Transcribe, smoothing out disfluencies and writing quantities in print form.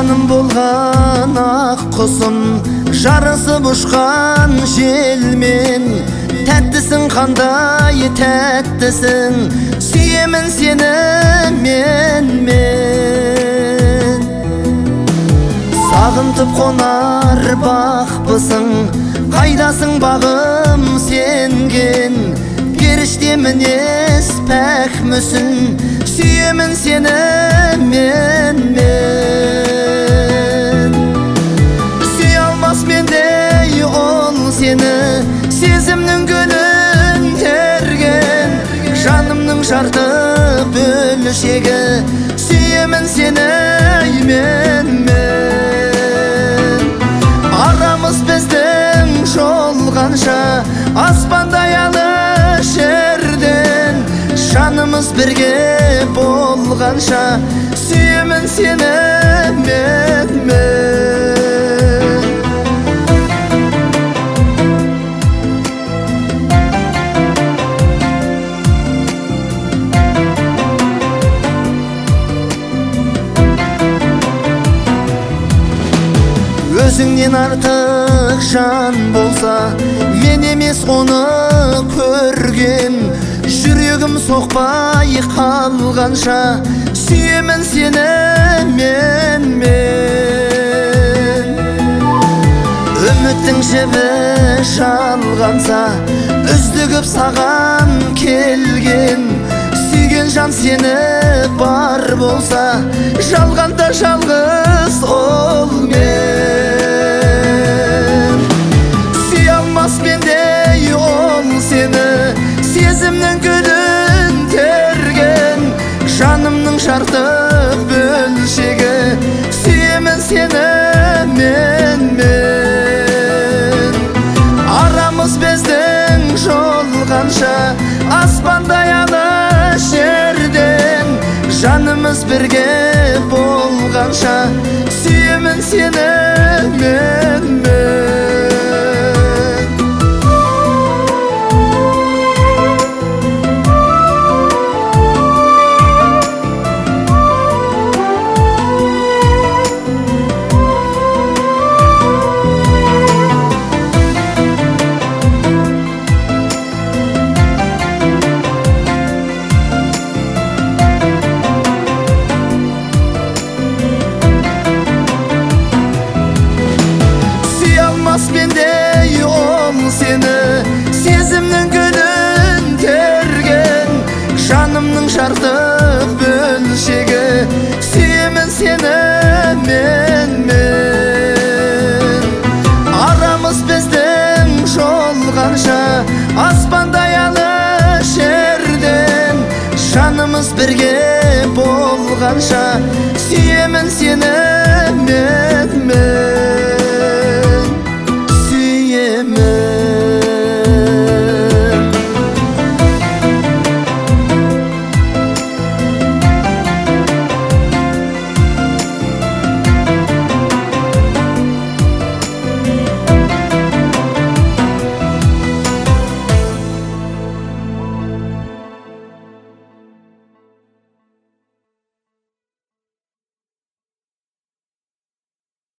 жаным болған ақ құсым, жарысып ұшқан желмен. Тәттісің, қандай тәттісің, сүйемін сені мен. Сағынтып қонар бақпысың, қайдасың бағым сенген. Періште мінез пәк мүсін, сүйемін сені мен. Сүйе алмас мендей ол сені, сезімнің гүлін терген. Жанымның жарты бөлшегі, сүйемін сені мен. Арамыз біздің жолғанша, аспандай алыс жерден. Жанымыз бірге болғанша, сүйемін сені мен. Өзіңнен артық жан болса, мен емес оны көрген. Жүрегім соқпай қалғанша, сүйемін сені мен. Үміттің жібі жалғанса, үздігіп саған келген. Сүйген жан сені бар болса, жалғанда жалғыз ол мен. Сүйе алмас мендей ол сені, сезімнің гүлін терген. Жанымның жарты бөлшегі, сүйемін сені мен. Арамыз біздің жолғанша, аспандай алыс жерден. Жанымыз бірге болғанша, сүйемін сені мен. Мендей ол сені, сезімнің гүлін терген. Жанымның жарты бөлшегі, сүйемін сені мен. Арамыз біздің жолғанша, аспандай алыс жерден. Жанымыз бірге болғанша, сүйемін сені мен.